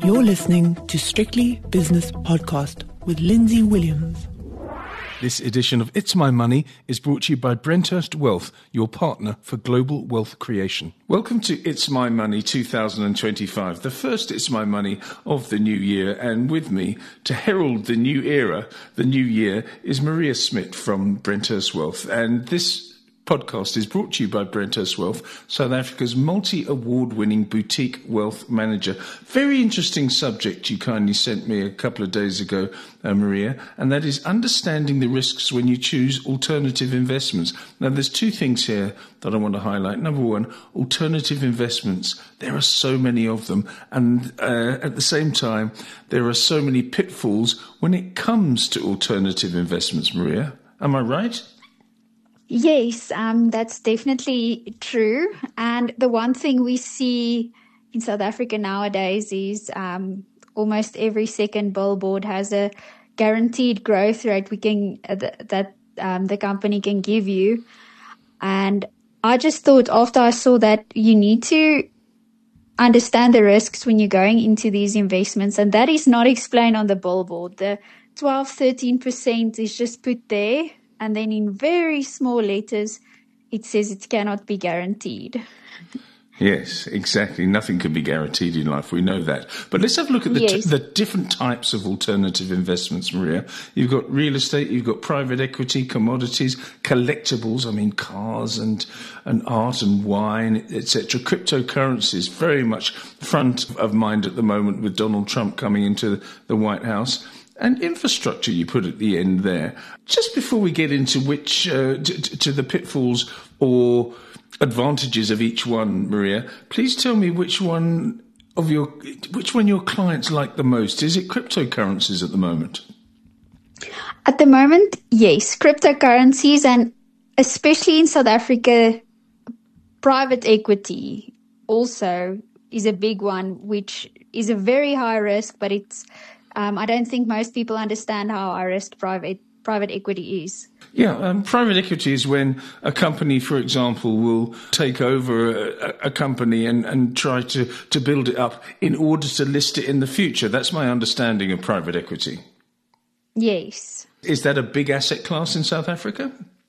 You're listening to Strictly Business Podcast with Lindsay Williams. This edition of It's My Money is brought to you by Brenthurst Wealth, your partner for global wealth creation. Welcome to It's My Money 2025, the first It's My Money of the new year. And with me to herald the new era, the new year, is Maria Smit from Brenthurst Wealth. And this podcast is brought to you by Brenthurst Wealth, South Africa's multi-award-winning boutique wealth manager. Very interesting subject you kindly sent me a couple of days ago, Maria, and that is understanding the risks when you choose alternative investments. Now, there's two things here that I want to highlight. Number one, alternative investments. There are so many of them, and at the same time, there are so many pitfalls when it comes to alternative investments, Maria. Am I right? Yes, that's definitely true. And the one thing we see in South Africa nowadays is almost every second billboard has a guaranteed growth rate that the company can give you. And I just thought after I saw that you need to understand the risks when you're going into these investments, and that is not explained on the billboard. The 12-13% is just put there. And then in very small letters, it says it cannot be guaranteed. Yes, exactly. Nothing can be guaranteed in life. We know that. But let's have a look at the different types of alternative investments, Maria. You've got real estate, you've got private equity, commodities, collectibles, cars and art and wine, etc. Cryptocurrencies, very much front of mind at the moment with Donald Trump coming into the White House. And infrastructure you put at the end there. Just before we get into which to the pitfalls or advantages of each one, Maria, please tell me which one your clients like the most. Is it cryptocurrencies at the moment? At the moment, yes, cryptocurrencies, and especially in South Africa, private equity also is a big one, which is a very high risk, but it's I don't think most people understand how high risk private equity is. Yeah, private equity is when a company, for example, will take over a company and try to build it up in order to list it in the future. That's my understanding of private equity. Yes. Is that a big asset class in South Africa?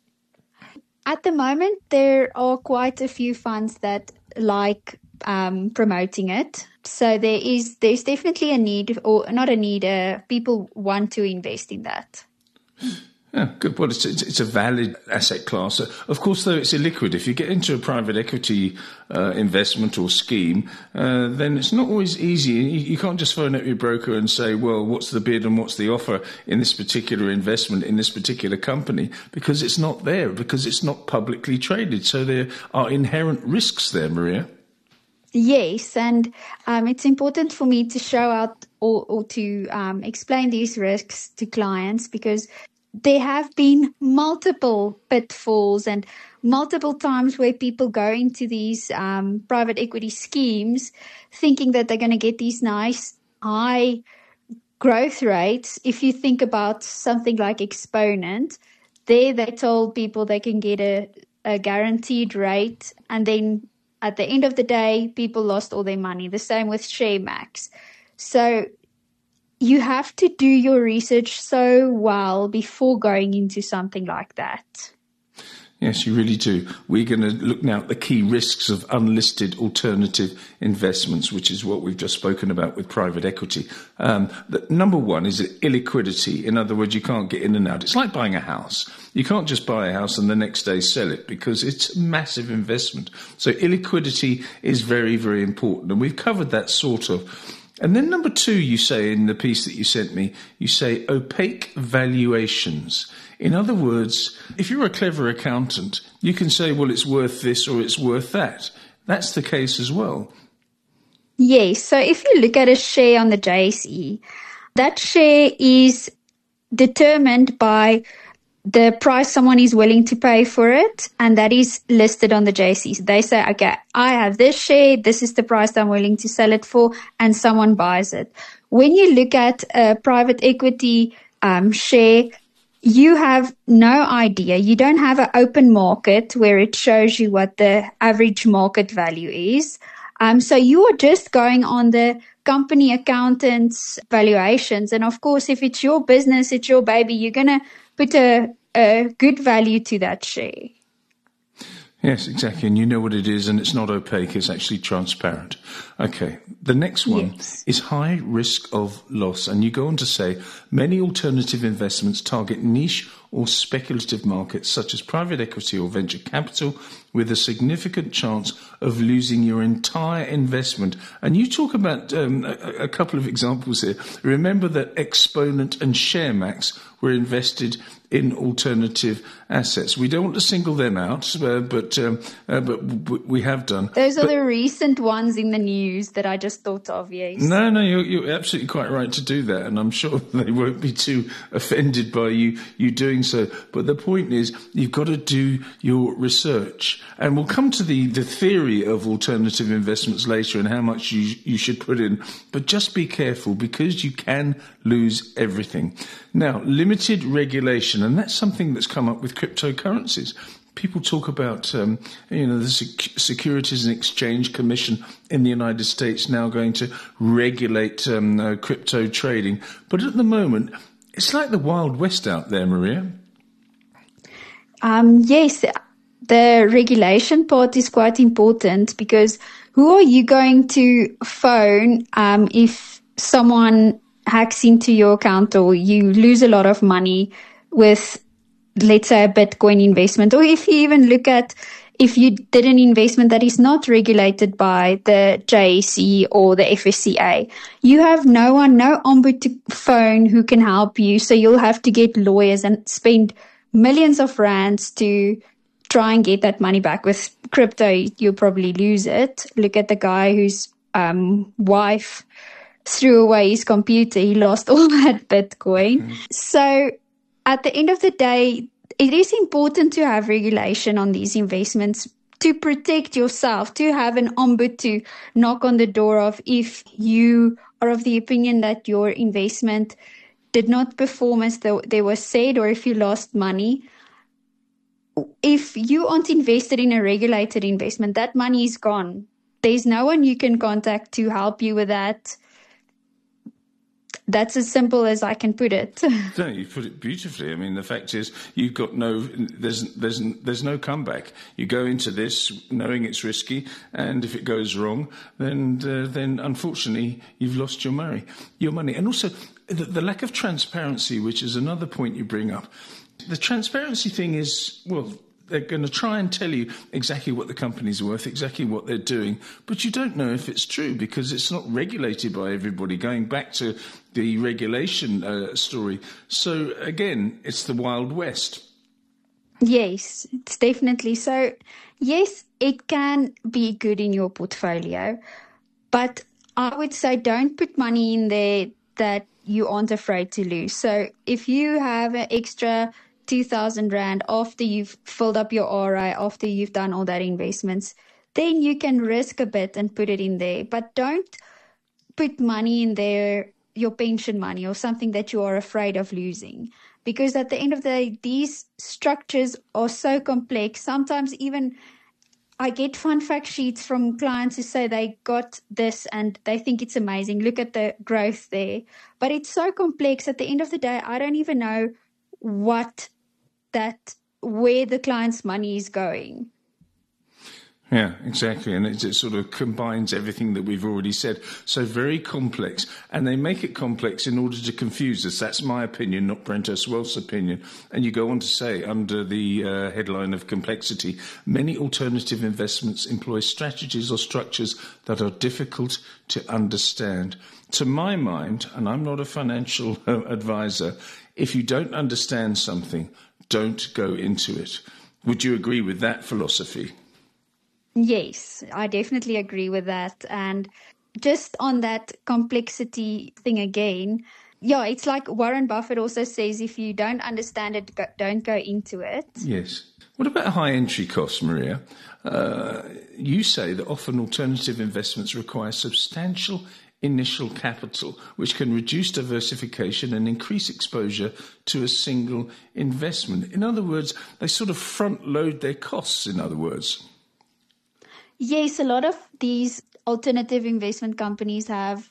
At the moment, there are quite a few funds that like promoting it. So there's definitely a need, or not a need, people want to invest in that. Yeah, good. Well, it's a valid asset class. Of course, though, it's illiquid. If you get into a private equity investment or scheme, then it's not always easy. You can't just phone up your broker and say, well, what's the bid and what's the offer in this particular investment, in this particular company, because it's not there, because it's not publicly traded. So there are inherent risks there, Maria. Yes, and it's important for me to show out or to explain these risks to clients, because there have been multiple pitfalls and multiple times where people go into these private equity schemes thinking that they're going to get these nice high growth rates. If you think about something like Exponent, they told people they can get a guaranteed rate, and then at the end of the day, people lost all their money. The same with ShareMax. So you have to do your research so well before going into something like that. Yes, you really do. We're going to look now at the key risks of unlisted alternative investments, which is what we've just spoken about with private equity. Number one is illiquidity. In other words, you can't get in and out. It's like buying a house. You can't just buy a house and the next day sell it, because it's a massive investment. So illiquidity is very, very important. And we've covered that sort of. And then number two, you say in the piece that you sent me, you say opaque valuations. In other words, if you're a clever accountant, you can say, well, it's worth this or it's worth that. That's the case as well. Yes. So if you look at a share on the JSE, that share is determined by the price someone is willing to pay for it, and that is listed on the JSE. They say, okay, I have this share, this is the price I'm willing to sell it for, and someone buys it. When you look at a private equity share, you have no idea. You don't have an open market where it shows you what the average market value is. So you are just going on the company accountants' valuations. And of course, if it's your business, it's your baby, you're going to put a good value to that share. Yes, exactly. And you know what it is, and it's not opaque, it's actually transparent. Okay. The next one is high risk of loss. And you go on to say, many alternative investments target niche or speculative markets such as private equity or venture capital with a significant chance of losing your entire investment. And you talk about a couple of examples here. Remember that Exponent and ShareMax were invested in alternative assets. We don't want to single them out, but we have done. Those are the recent ones in the news that I just thought of, yes. No, you're absolutely quite right to do that, and I'm sure they won't be too offended by you doing so. But the point is, you've got to do your research. And we'll come to the theory of alternative investments later and how much you should put in. But just be careful, because you can lose everything. Now, limited regulation, and that's something that's come up with cryptocurrencies. People talk about, the Securities and Exchange Commission in the United States now going to regulate crypto trading. But at the moment, it's like the Wild West out there, Maria. Yes, the regulation part is quite important, because who are you going to phone if someone hacks into your account or you lose a lot of money with, let's say, a Bitcoin investment? Or if you even look at if you did an investment that is not regulated by the JSE or the FSCA, you have no ombud to phone who can help you. So you'll have to get lawyers and spend millions of rands to try and get that money back. With crypto, you'll probably lose it. Look at the guy whose wife threw away his computer. He lost all that Bitcoin. Mm-hmm. So at the end of the day, it is important to have regulation on these investments to protect yourself, to have an ombud to knock on the door of if you are of the opinion that your investment did not perform as they were said, or if you lost money. If you aren't invested in a regulated investment, that money is gone. There's no one you can contact to help you with that. That's as simple as I can put it. No, you put it beautifully. I mean, the fact is, you've got there's no comeback. You go into this knowing it's risky, and if it goes wrong, then unfortunately you've lost your money. And also the lack of transparency, which is another point you bring up. The transparency thing is, well, they're going to try and tell you exactly what the company's worth, exactly what they're doing, but you don't know if it's true because it's not regulated by everybody, going back to the regulation story. So, again, it's the Wild West. Yes, it's definitely. So, yes, it can be good in your portfolio, but I would say don't put money in there that you aren't afraid to lose. So, if you have an extra 2,000 Rand after you've filled up your RI, after you've done all that investments, then you can risk a bit and put it in there. But don't put money in there, your pension money or something that you are afraid of losing. Because at the end of the day, these structures are so complex. Sometimes even I get fun fact sheets from clients who say they got this and they think it's amazing. Look at the growth there. But it's so complex. At the end of the day, I don't even know where the client's money is going. Yeah, exactly. And it sort of combines everything that we've already said. So very complex. And they make it complex in order to confuse us. That's my opinion, not Brenthurst Wealth's opinion. And you go on to say, under the headline of complexity, many alternative investments employ strategies or structures that are difficult to understand. To my mind, and I'm not a financial advisor, if you don't understand something, don't go into it. Would you agree with that philosophy? Yes, I definitely agree with that. And just on that complexity thing again, yeah, it's like Warren Buffett also says, if you don't understand it, don't go into it. Yes. What about high entry costs, Maria? You say that often alternative investments require substantial initial capital, which can reduce diversification and increase exposure to a single investment. In other words, they sort of front load their costs, in other words. Yes, a lot of these alternative investment companies have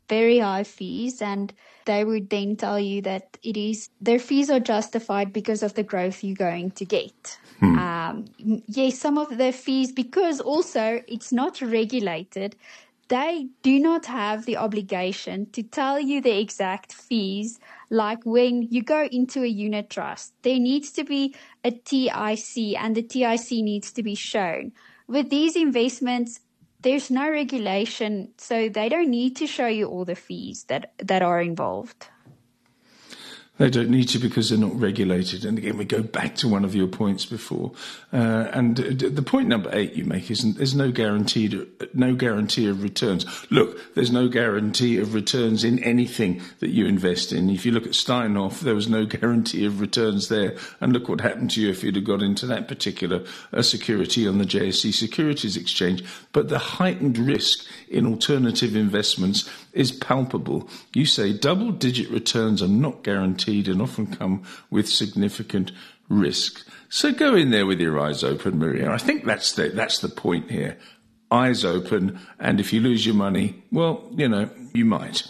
very high fees, and they would then tell you that their fees are justified because of the growth you're going to get. Yes, some of the fees, because also it's not regulated, they do not have the obligation to tell you the exact fees. Like when you go into a unit trust, there needs to be a TIC, and the TIC needs to be shown. With these investments, there's no regulation, so they don't need to show you all the fees that are involved. They don't need to because they're not regulated. And again, we go back to one of your points before. And the point number 8 you make is there's no guarantee of returns. Look, there's no guarantee of returns in anything that you invest in. If you look at Steinhoff, there was no guarantee of returns there. And look what happened to you if you'd have got into that particular security on the JSE Securities Exchange. But the heightened risk in alternative investments is palpable. You say double-digit returns are not guaranteed and often come with significant risk. So go in there with your eyes open, Maria. I think that's the point here. Eyes open, and if you lose your money, well, you might.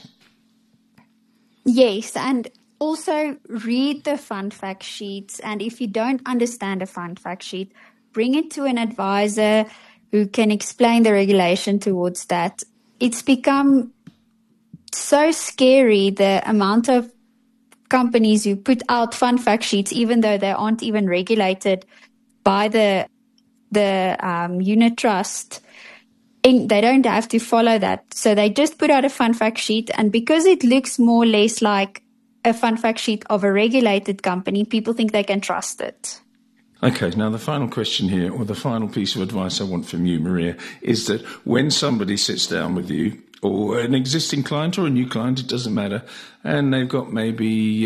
Yes, and also read the fund fact sheets. And if you don't understand a fund fact sheet, bring it to an advisor who can explain the regulation towards that. It's become so scary, the amount of companies who put out fund fact sheets, even though they aren't even regulated by the unit trust. And they don't have to follow that. So they just put out a fund fact sheet, and because it looks more or less like a fund fact sheet of a regulated company, people think they can trust it. Okay, now the final question here, or the final piece of advice I want from you, Maria, is that when somebody sits down with you, or an existing client or a new client, it doesn't matter, and they've got maybe,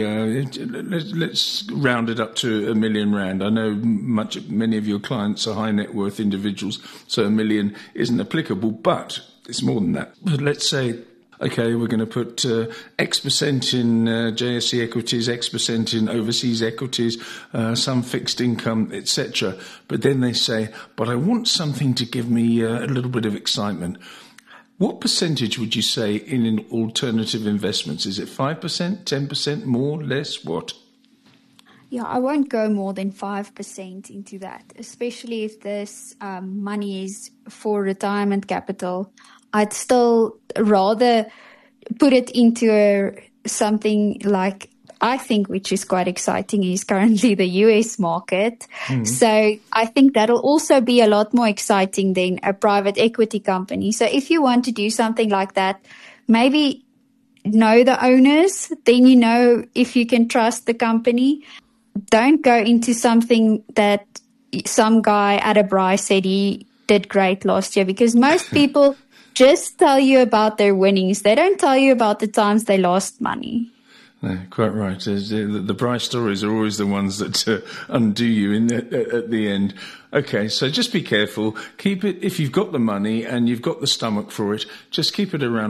let's round it up to R1 million. I know many of your clients are high net worth individuals, so R1 million isn't applicable, but it's more than that. But let's say, okay, we're going to put X% in JSE equities, X% in overseas equities, some fixed income, etc. But then they say, but I want something to give me a little bit of excitement. What percentage would you say in alternative investments? Is it 5%, 10%, more, less, what? Yeah, I won't go more than 5% into that, especially if this money is for retirement capital. I'd still rather put it into something like, I think, which is quite exciting, is currently the US market. So I think that'll also be a lot more exciting than a private equity company. So if you want to do something like that, maybe know the owners, then you know if you can trust the company. Don't go into something that some guy at a Bryce said he did great last year, because most people just tell you about their winnings. They don't tell you about the times they lost money. No, quite right. The Bryce stories are always the ones that undo you at the end. Okay, so just be careful. Keep it, if you've got the money and you've got the stomach for it, just keep it around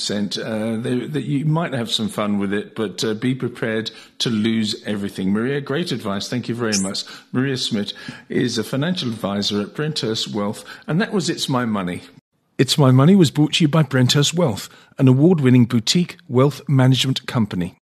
5%. That you might have some fun with it, but be prepared to lose everything. Maria, great advice. Thank you very much. Maria Smit is a financial advisor at Brenthurst Wealth, and that was It's My Money. It's My Money was brought to you by Brenthurst Wealth, an award-winning boutique wealth management company.